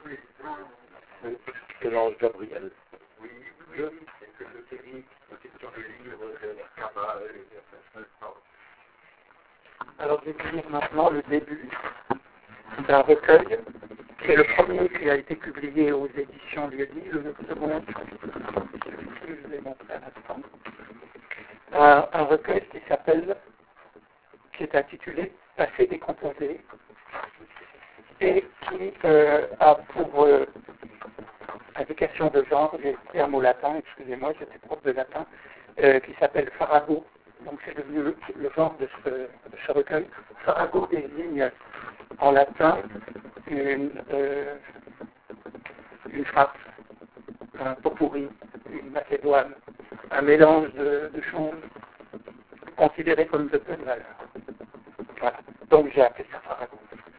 Mélange Gabriel. Oui, c'est que le série, c'est sur le livre de Cabal. Alors je vais lire maintenant le début d'un recueil, qui est le premier qui a été publié aux éditions Lieu-dit, le second, je vous ai montré à l'instant. Un recueil qui est intitulé Passé décomposé, et qui a pour indication de genre, j'ai écrit un mot latin, excusez-moi, j'étais prof de latin, qui s'appelle Farago. Donc c'est devenu le genre de ce recueil. Farago désigne en latin une farce, un pot-pourri, une macédoine, un mélange de choses considérées comme de peu de valeur. Voilà. Donc j'ai appelé ça Farago.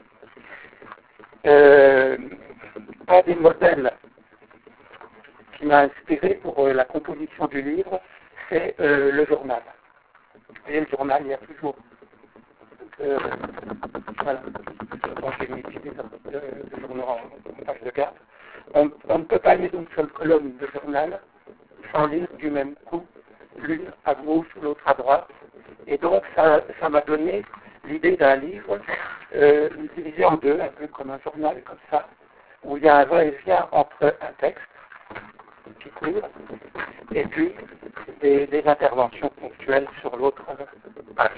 Un des modèles qui m'a inspiré pour la composition du livre, c'est le journal. Et le journal, il y a toujours, voilà, quand j'ai mis des journaux en page de garde, on ne peut pas lire une seule colonne de journal sans lire du même coup, l'une à gauche, l'autre à droite. Et donc, ça m'a donné l'idée d'un livre divisé en deux, un peu comme un journal comme ça, où il y a un va-et-vient entre un texte qui court et puis des interventions ponctuelles sur l'autre page.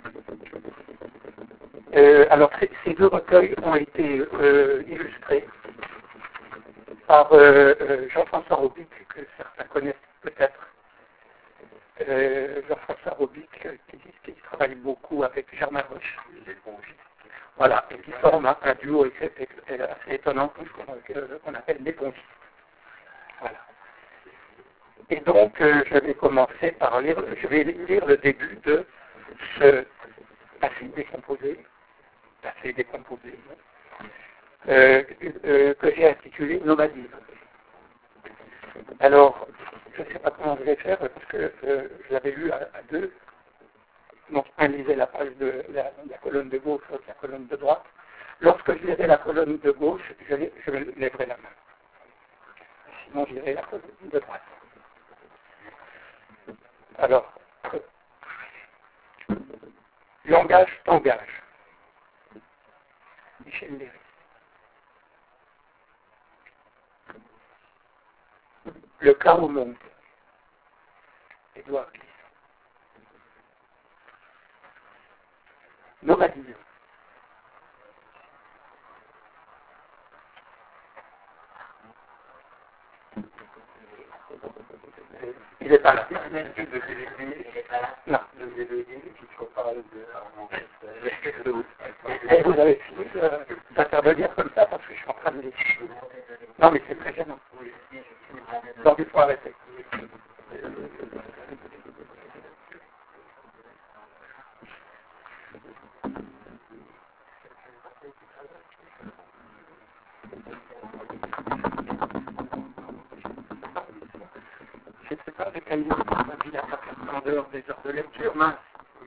Alors, ces deux recueils ont été illustrés par Jean-François Robic, que certains connaissent peut-être. Jean-François Robic, qui travaille beaucoup avec Germain Roche. Voilà, et qui forme un duo assez étonnant qu'on appelle l'épongistes. Voilà. Et donc, je vais commencer par lire le début de ce passé décomposé, que j'ai intitulé Nomadisme. Alors, je ne sais pas comment je vais faire, parce que je l'avais lu à deux. Donc, un lisait la page de la colonne de gauche, l'autre la colonne de droite. Lorsque je lirai la colonne de gauche, je lèverai la main. Sinon, je lirai la colonne de droite. Alors, langage t'engage. Michel Léry. Le chaos monte. Édouard Glissant. Nomadisme. Il n'est pas là. Non. Et vous avez fini d'intervenir comme ça parce que je suis en train de lire. Non, mais c'est très gênant. Donc il faut arrêter. Je ne sais pas avec quel livre on a vu en dehors des heures de lecture, mince.